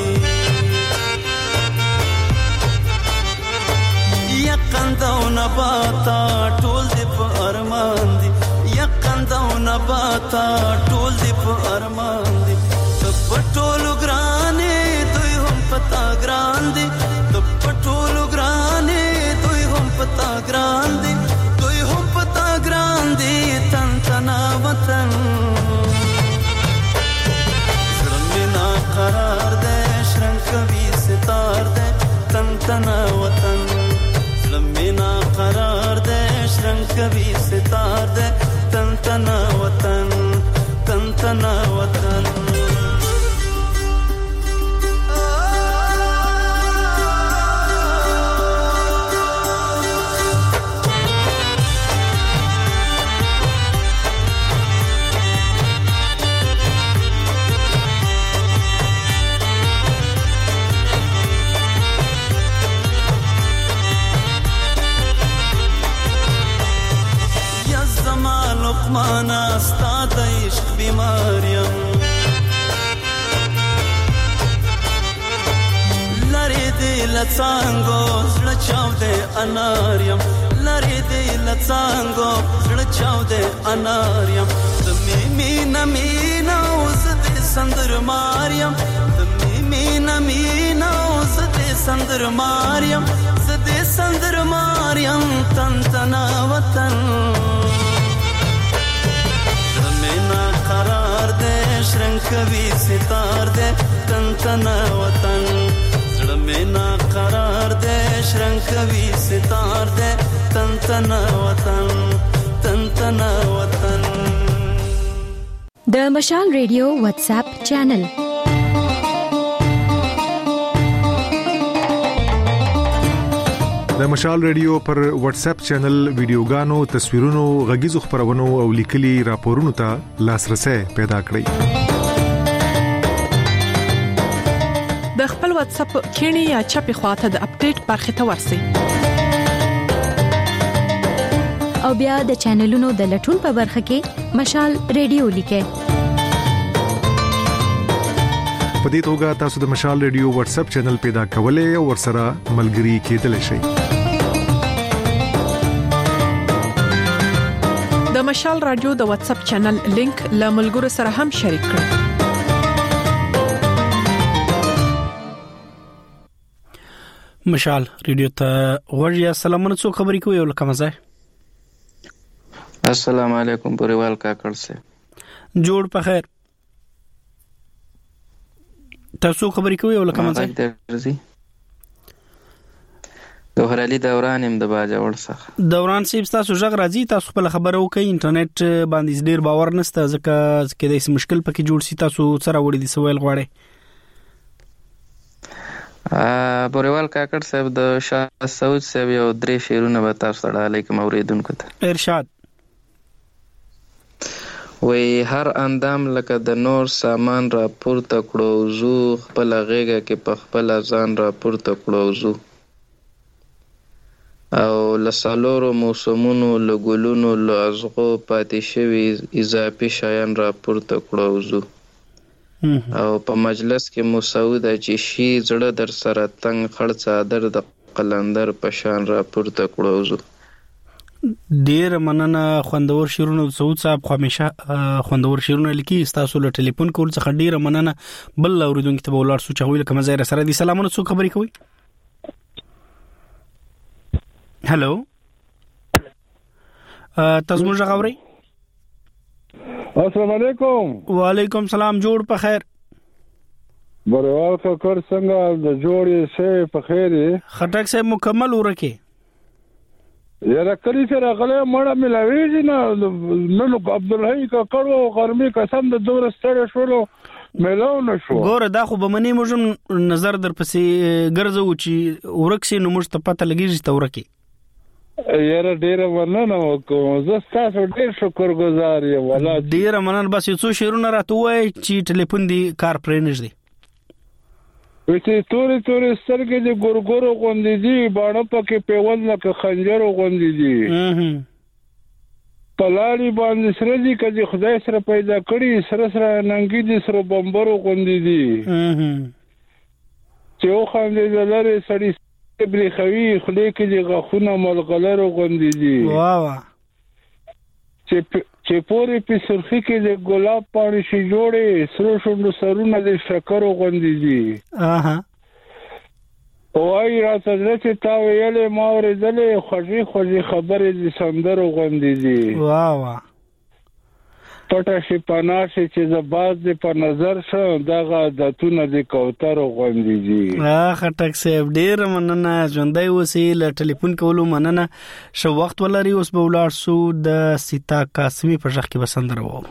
Speaker 11: یقن دو نباتا ټول دی په ارمان دی یقن دو نباتا ټول دی په ارمان دی تب ټولو ګرانې دوی هم پتا ګران دی تب ټولو ګرانې دوی هم پتا ګران دی دوی هم پتا ګران دی تن تنا وطن قرار دے شرنگ کبھی ستار دے تن تنا وطن لمینا قرار دے شرنگ کبھی ستار دے تن تنا وطن تن تنا وطن لقمانا استاد عشق بیماریم لری دی لڅانګو زړه چاو دے اناریم لری دی لڅانګو زړه چاو دے اناریم تمې مینا مینا اوس دې سندر ماریم تمې مینا مینا اوس دې سندر ماریم زدې سندر ماریم تن تنا وطن قرار دے شرنگ کبھی ستار دے تن تنا وطن زړه میں نا قرار دے شرنگ کبھی ستار دے تن تنا وطن تن تنا وطن
Speaker 7: د مشال ریډیو واتس اپ چینل
Speaker 19: د مشال ریډیو پر واتس اپ چینل ویډیوګانو تصویرونو غږیزو خبرونو او لیکلي راپورونو ته لاسرسي پیدا کړئ
Speaker 8: د خپل واتس اپ کینی یا چپی خواته د اپډیټ برخه ته ورسئ
Speaker 7: او بیا د چینلونو د لټون په برخه کې مشال ریډیو لیکئ
Speaker 19: په دې توګه تاسو د مشال ریډیو واتس اپ چینل پیدا کولای او ورسره ملګري کېدلی شئ
Speaker 8: د مشال رادیو د واتس اپ چینل لینک له ملګرو سره هم شریک کړئ
Speaker 1: مشال ریډیو ته وریا سلامونه څو خبرې کوي ولکه مزه
Speaker 20: السلام علیکم بوریوال کاکړ سے
Speaker 1: جوړ په خیر تاسو خبرې کوي ولکه مزه
Speaker 20: دوهر علي دوران يم د باجا ورڅخه
Speaker 1: دوران سیب تاسو ژغ راځي تاسو خپل خبرو کوي انټرنیټ باندې ډیر باور نشته ځکه کې د مشکل پکې جوړ سي تاسو سره وړي دي سوال غواړي
Speaker 20: بوریوال کاکړ صاحب د شاه سعود صاحب یو درې شعرونه به تاسو ته علیکم اوریدونکو ته
Speaker 1: ارشاد
Speaker 20: وی هر اندام لکه د نور سامان را پورته کړو زو خپل غېګه کې په خپل ځان را پورته کړو زو او لسالورو موسمونو لګولونو لازغو پاتې شوی اضافي شایان را پورته کړو زو او په مجلس کې مسعود چې شي زړه در سره تنگ خړ صادر د قلندر په شان را پورته کړو زو
Speaker 1: ډیر مننه خوندور شیرونه سعود صاحب همیشه خوندور شیرونه لیکي تاسو له ټلیفون کول څخه ډیر مننه بل اوریدونکو ته ولر سوچ ویل کوم ځای سره دي سلامونه څو خبرې کوي هالو تاسو موږ غوړی
Speaker 13: السلام علیکم
Speaker 1: وعلیکم السلام جوړ په خیر
Speaker 13: بروال کاکړ څنګه د جوړې شي په خیر
Speaker 1: خټک صاحب مکمل ورکه
Speaker 13: یاره کلی سره غلې مړه ملاویږي نه نو عبد الحی کاکړ او غرمې قسم د دور ستړي شولو ملاو نشو.
Speaker 1: ګوره دا خو به منی موږ نظر در پسې ګرځو چې ورکسي نو موږ ته پته لګیږي ته ورکی.
Speaker 13: یاره ډیره مننه وکم، زه تاسو ډیر شکرګزار یم والله.
Speaker 1: ډیره مننه. بس یو څو شعرونه راته وای چې ټلیفون دی کار پرې نشدي.
Speaker 13: وته تورې سترګې د ګورګورو غوندې دي، باڼه پکې پیول لکه خنجر غوندې دي. پلاری باندې سره دي کله خدای سره پیدا کړی، سره ننګي دي سره بمبرو غوندې دي. چې او خاندې دلاره سړی بریخوي خلې کې دي غخونه ملغلر غوندې دي.
Speaker 1: واه
Speaker 13: چې پورې په سرخی کې د ګلاب پاڼې شي جوړې، سرو شونډو سرونه د شکر غوندې دي. وای راته چې تا ویلې ما اورېدلې، خوږې خبرې د سندرو غوندې دي.
Speaker 1: واه
Speaker 13: پټه شي پناه شي چې زباز دې په نظر شم، دغه عادتونه د کوترو غوندې دي.
Speaker 1: خټک صاحب ډېره مننه، ژوندی اوسې. له ټلیفون کولو مننه. ښه وخت ولري. اوس به ولاړ سو د سیتا قاسمي په غږ کې به سندره واورو.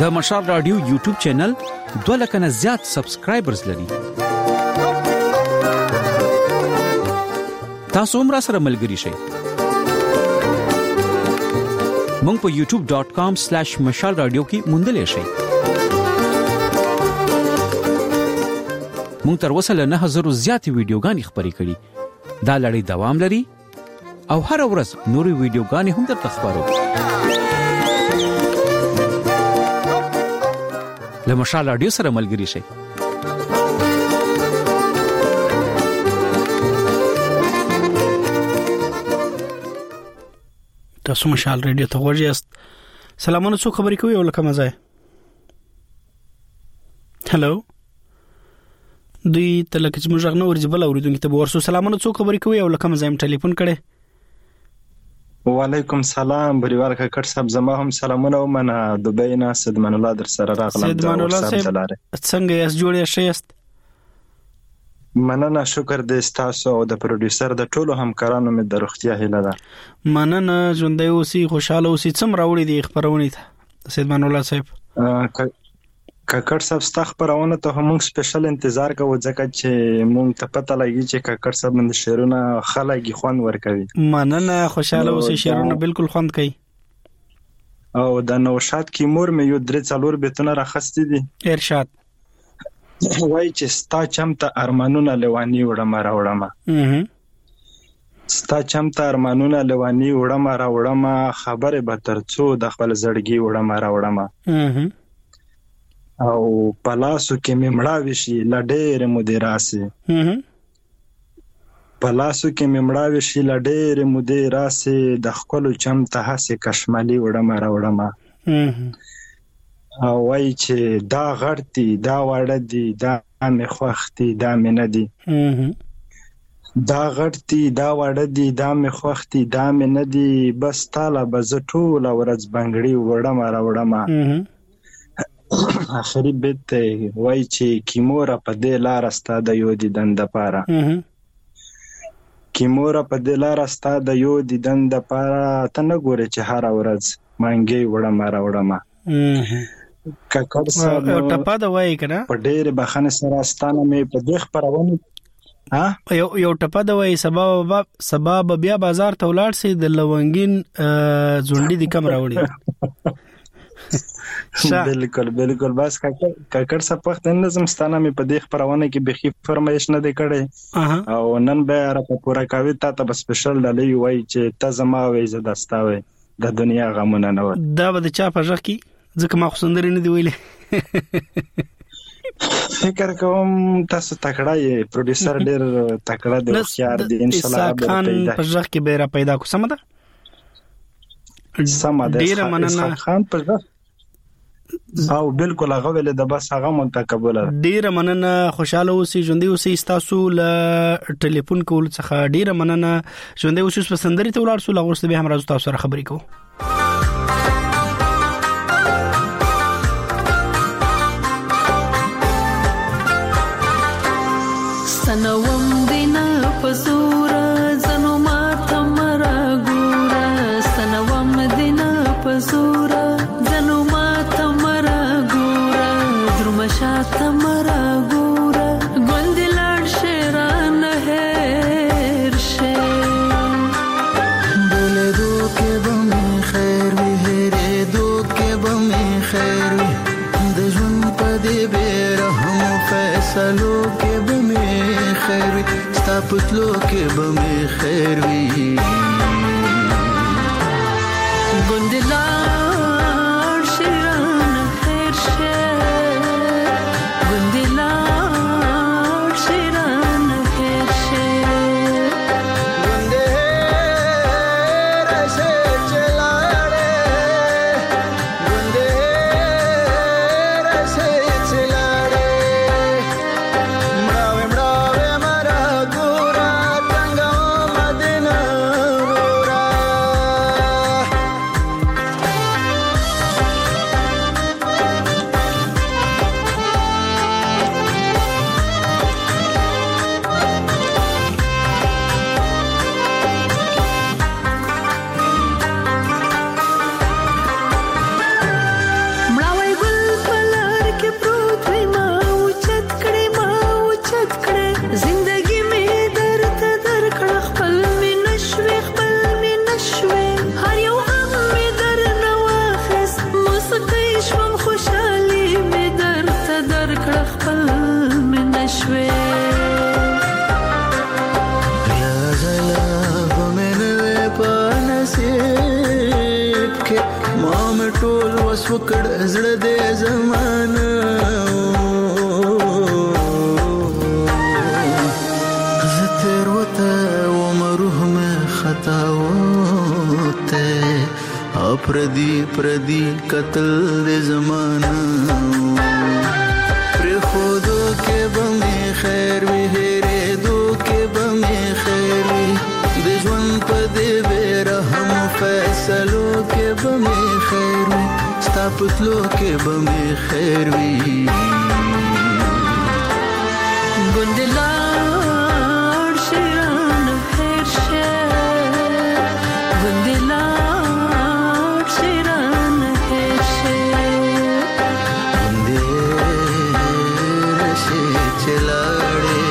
Speaker 21: د مشال رادیو یوټیوب چینل 2 لک نه زیات سبسکرایبرز لري. تاسو هم را سره ملګري شئ. مونږ په youtube.com/مشال رادیو کې موندلې شئ. مونږ تر اوسه له 9000 زیاتې ویډیوګانې خپرې کړې. دا لړۍ دوام لري او هر ورځ نورې ویډیوګانې هم درته خبرو. له مشال رادیو سره ملګري شئ.
Speaker 1: تاسو مشال رادیو ته غوږی یاست. سلامونه، څو خبرې کوي او لکه مزه. هالو دوی تلکه چې موږ غنو ورجبل اوریدونکو ته ورسو. سلامونه، څو خبرې کوي او لکه مزه ټلیفون کړي.
Speaker 22: وعلیکم السلام بریوال کاکړ صاحب، زما هم سلامونه ومنه. دوبۍ نه سیدمان الله در سره راغلم.
Speaker 1: سیدمان الله صاحب څنګه یاست؟ جوړ یاست؟
Speaker 22: مننه، شکر دې تاسو او د پروډوسر د ټولو همکارانو مې د روغتیا هیله ده.
Speaker 1: مننه، ژوندۍ اوسئ، خوشاله اوسئ. څم راوړي دي خبرونه ته سیدمان الله صاحب؟
Speaker 22: کاکړ صاحب ستا خبرونه ته هم سپیشل انتظار کوو ځکه چې مونږ ته پته لګي چې کاکړ صاحب من شعرونه خلګي خوان ورکوي.
Speaker 1: مننه، خوشاله اوسئ. شعرونه بالکل خوند کوي.
Speaker 22: او د نوشاد کی مور مې یو 3-4 بیتونه راخستې دي.
Speaker 1: ارشاد
Speaker 22: وای چې ستا چمته ارمانونه لوانی وړم راوړم، ستا چمته ارمانونه لوانی وړم راوړم، خبره به ترڅو د خپل زړګي وړم راوړم، او پلاسو کې مې مړاوي شي لډېر مدیراسي، پلاسو کې مې مړاوي شي لډېر مدیراسي، د خپل چمته هسه کشمالي وړم راوړم. او وای چې دا غړتي دا وړه دي دا مې خوختي دا مې نه دي، دا غړتي دا وړه دي دا مې خوختي دا مې نه دي، بس تاله به زه ټوله ورځ بنګړي وړم راوړم. آخري بیت وای چې کیموره په دې لار ستا د یو دیدن د پاره، کیموره په دې لار ستا د یو دیدن د پاره، ته نه ګورې چې هر ورځ مانګي وړم راوړم. کاکړ صاحب
Speaker 1: ټپا دا وای کنه
Speaker 22: په ډېر بخنه سره ستانه مې په دې خبرونه
Speaker 1: یو ټپا دا وای سبب بیا بازار ته ولاړ سي د لونګین زونډي د کم راوړي.
Speaker 22: بالکل بالکل، بس کاکړ صاحب وخت نظم ستانه مې په دې خبرونه کې بخي فرمایش نه دی کړي، او نن به را په پورا کوي ته په سپیشل ډالۍ وای چې ته زما وې زداستاوي د دنیا غمونه نه و.
Speaker 1: دا به د چا په ځخ کې ځکه ما خو سندري نه دی ویلې.
Speaker 22: فکر کوم تاسو تکړه یې، پروډوسر ډېر تکړه دی، خيار دی، ان شاء الله به
Speaker 1: په ځخ کې به را پیدا کو. سم ده ډېر مننه
Speaker 22: خان په ځخ او بالکل هغه ول د بس هغه منتقبل.
Speaker 1: ډېر مننه، خوشاله اوسئ، ژوندۍ اوسئ. تاسو له ټلیفون کول څخه ډېر مننه. ژوندۍ اوسئ. په سندري ته ولاړ سو لغوسته به هم راځو تاسو سره خبرې کوو.
Speaker 23: سنوم دینا پزورا زنو ماته مرا ګورا، سنوم دینا پزورا زنو ماته مرا ګورا، درمشاته مرا ګورا، ګوند لاړ شیران هر شه،
Speaker 11: بوله دو کې به خیر وي، هره دو کې به خیر وي، د ژوند په دې بیرحم فیصلو کې به خیر وي، ستا پتلو کې به مې خیر وي،
Speaker 23: ګوند لاړ شیران هر شه، ګوند لاړ شیران هر شه،
Speaker 11: ګوند راشه چلاړې، ګوند راشه چلاړې، مړاوې مړاوې مرا ګورا څنګه مدینه
Speaker 23: شوي غلا بمن په نصیب کې ما مټول وسو کړ زړه دې زمانه زتر وته ومروه مې خطا وته پردی قتل دې زمانه پر خودو کې بمې خیر وی هره دو کې بمې خیر وی د ژوند په دې رحم فیصلو کې بمې خیر وی ستاپتلو کې بمې خیر وی ګندلار شیران خیر شه ګندلار شیران خیر شه ګندې رشي چلاړې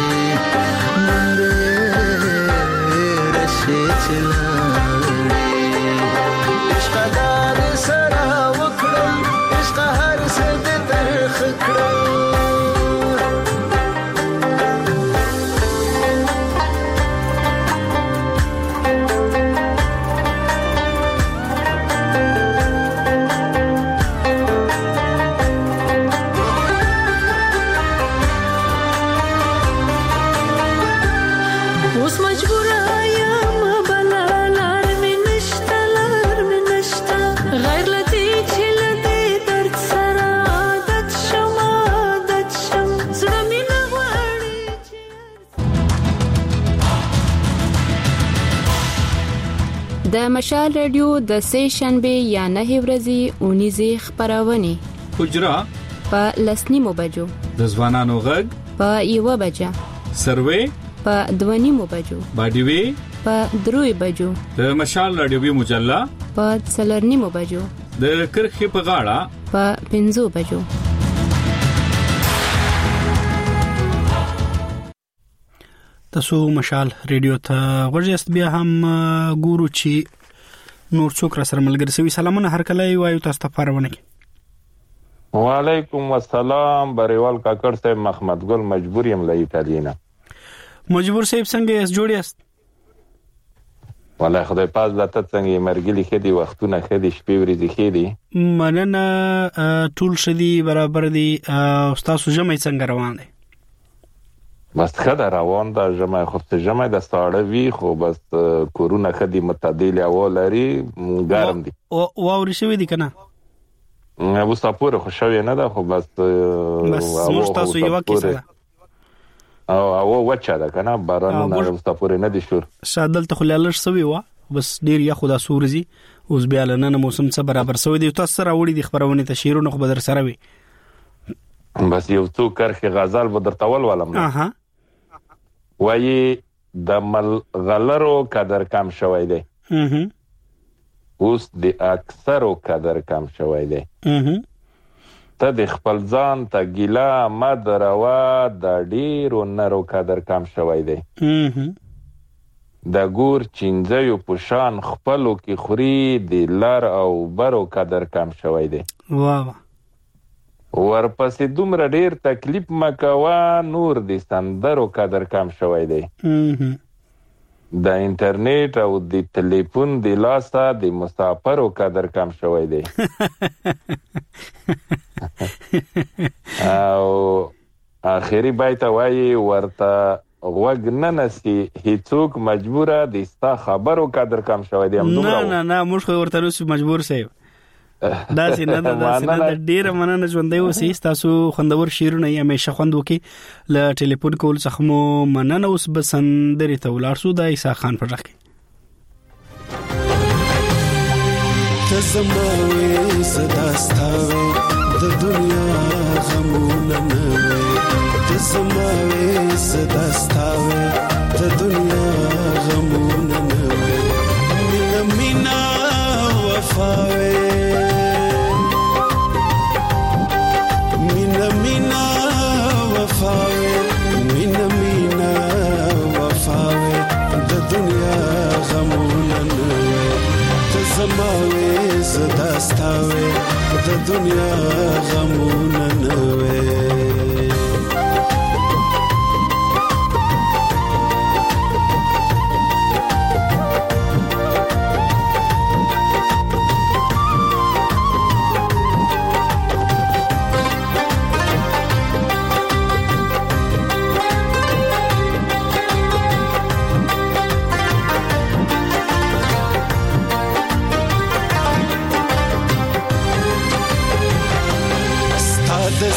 Speaker 23: ګندې رشي چلاړې عشق دار سره وکړم عشق هر څه دې ترخ کړم
Speaker 2: د مشال رادیو د سه شنبه یا نه ورځې اونیزه خبرونه
Speaker 3: حجرا
Speaker 2: په لسنیمو بجو
Speaker 3: د ځوانانو غږ
Speaker 2: په یو بجه
Speaker 3: سروې
Speaker 2: په دونیمو بجو
Speaker 3: باډیوي
Speaker 2: په دروي بجو
Speaker 3: د مشال رادیو مجله
Speaker 2: په څلورنیمو بجو
Speaker 3: د کرخې په غاړه
Speaker 2: په 5 بجو
Speaker 1: تاسو مشال ریډیو ته ورجست بیا هم ګورو چې نور څوک را سره ملګری سوي سلامونه هر کله وایو تاسو ته پرونه کې
Speaker 4: وعلیکم السلام بریوال کاکړ صاحب محمد ګل مجبور یم له ایتالینا
Speaker 1: مجبور صاحب څنګه یې جوړ یاست
Speaker 4: والله خدای پاک ذات څنګه مرګلی خېدي وختونه خېدي شپې ورځې خېدي
Speaker 1: مننه ټول شدي برابر دي تاسو جمع څنګه روان دي
Speaker 4: بس خدا روان ده جمع خود جمع د ساړه وی خو بس کورونا خدي متعدل اولاري ګرم دي
Speaker 1: او ورشوي دي کنه
Speaker 4: ابو ساپور خو شوی نه ده خو بس
Speaker 1: موږ تاسو یو کیسه ده
Speaker 4: او وچا ده کنه باران نه ابو ساپور نه دي شور
Speaker 1: شادل ته خلالش سوي وا بس ډیر یا خدا سورزي اوس بیا لنه موسم څه برابر سوي دي تاسو سره وړي دي خبرونه تشیرونه خو بدر سره وي
Speaker 4: بس یو څو کرخي غزال بدر تول ولم
Speaker 1: اها
Speaker 4: وای د ملغلرو قدر کم شوی دی اوس د اکثرو قدر کم شوی دی ته د خپل ځان ته ګیلا مدروا د ډیرو نرو قدر کم شوی دی د ګور چینځیو پشان خپلو کې خوري د لار او برو قدر کم شوی دی
Speaker 1: واه
Speaker 4: ورپسې دومره ډیر تکلیف مکوا نور د سندرو قدر کم شوی دی د انټرنیټ او د ټلیفون د لاسه د مسافرو قدر کم شوی دی او اخیری بیت وایي ورته غوږ نه نسی هیڅوک مجبوره د ستا خبرو قدر کم شوی دی
Speaker 1: نه موږ ورته نو مجبور سي دا سینه د ډیره مننه ژوندۍ اوسئ تاسو خوندور شیرونه یې همیشه خوند وکي ل ټلیفون کول څخه مو مننه اوس بسندري ته ولار سو د عیسی خان پر راکې
Speaker 23: تزموي صداستاوي د دنیا غمونه نه تزموي صداستاوي د دنیا غمونه نه مینا وفاوي زماوي زداستاوي د دنیا غمونه نه وي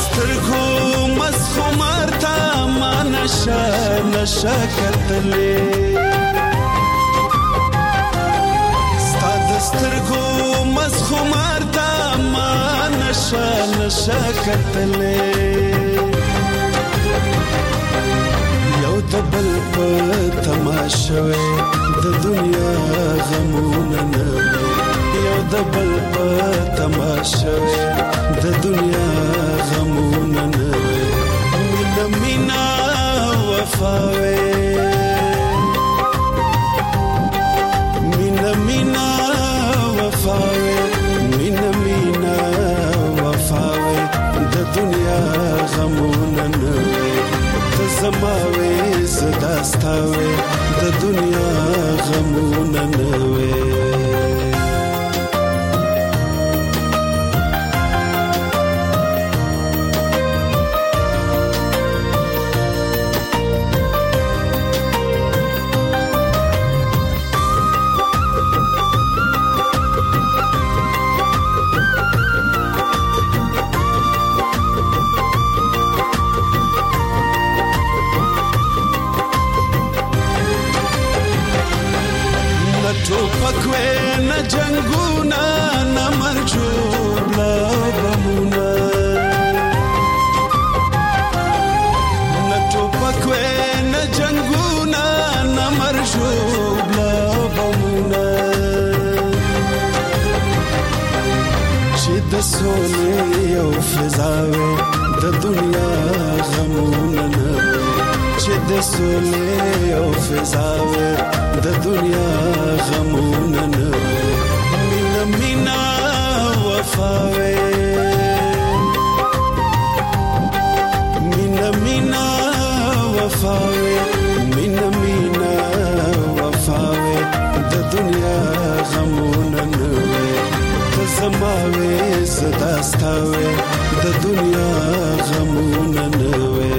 Speaker 11: سترګو مسخو مرتا ما نشه کتلې ستاد سترګو مسخو مرتا ما نشه کتلې یو دبل په تماشوي د دنیا غمونه نه یو دبل په تماشوي د دنیا غمونه نه مینا وفاوي مینا وفاوي مینا وفاوي د دنیا غمونه نه زماوي زداستاوي د دنیا غمونه نه وي جنگونا نمرجوب لابمونا نتوبكوي نجنگونا نمرجوب لابمونا چه د سولې او فضاوي د دنیا غمونه نه چې د سولې او فضاوي د دنیا غمونه نه مینا وفاوي مینا وفاوي مینا وفاوي د دنیا غمونه نه زماوي زداستاوي د دنیا غمونه نه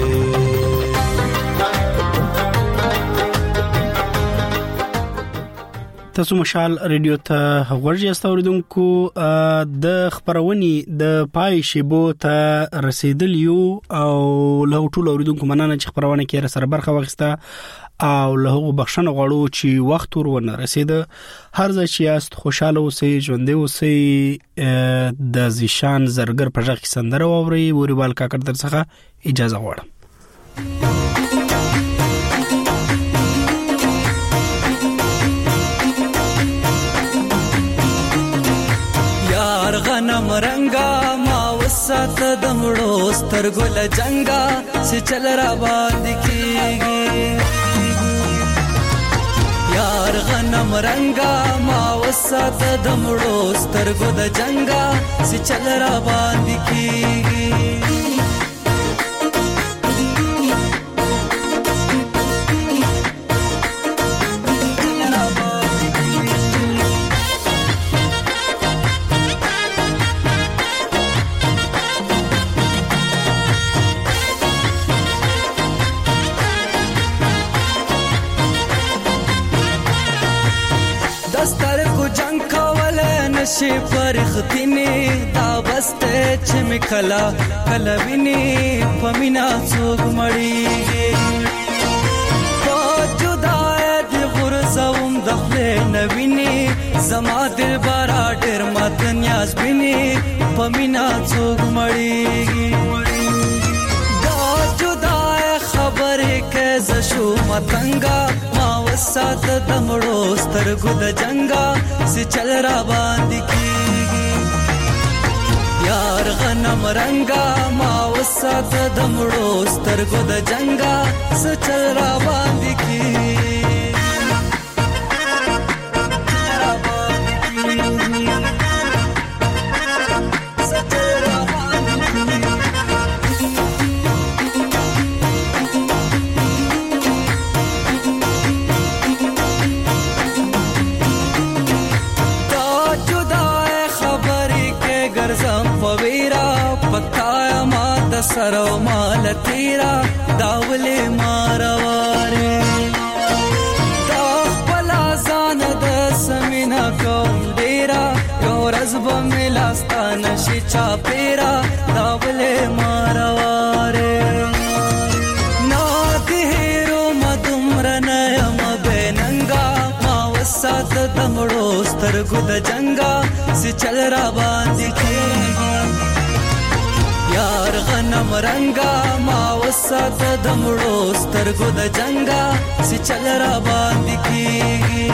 Speaker 1: تاسو مشال ریډیو ته ورجی استوریدونکو د خبرونې د پای شیبو ته رسیدل یو او له ټولو اوریدونکو مننه چې خبرونه کې سره برخه واخیسته او له بخښنه غواړو چې وخت ورونه رسیده هر ځای چې است خوشاله اوسئ ژوندۍ اوسئ د زیشان زرګر په ځخ سندره ووري وریوال کاکړ در څخه اجازه غواړم
Speaker 5: غنم رنگا ما وسات دمړو سترګل جنگا چې چل را باندې کیږي یار غنم رنگا ما وسات دمړو سترګل جنگا چې چل را باندې کیږي شي فرختنی دا بسته چې مکلا کلوینی پمینا څوک مړیږي په جدای د غرزوم دخله نوینی زما دل بارا ډیر مات نیاز بینی پمینا څوک مړیږي دا جدای خبره کې زشو متنګا ما وسات دمړو سترګو د جنگا سي چل را باندې کیږي یار غنم رنگا ما وسات دمړو سترګو د جنگا سي چل را باندې کیږي سرو مال تیرا داولې مارواره دا خپل ځان د سمینا کوم ډیرا یو رزب ملاستان شي چا پیرا داولې مارا سترګو د جنگا سی چل را باندې کیږي یار غنم رنگا ما وسات د مړو سترګو د جنگا سی چل را باندې کیږي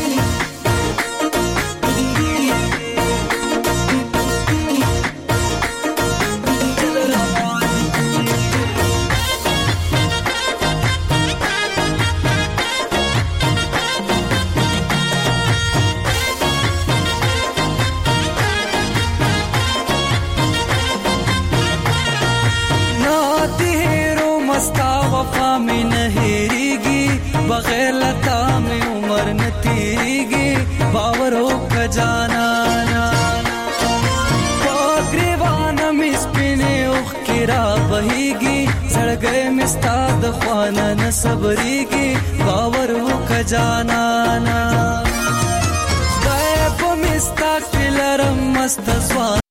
Speaker 5: बगैर लता में उम्र न तीरेगी बावर हो खजाना ग्रीवान मिसपिने उख किरा बहेगी सड़ गए मिस्ताद ख्वाना न सबरेगी बावर हो खजाना गए मिस्ता किलरम मस्त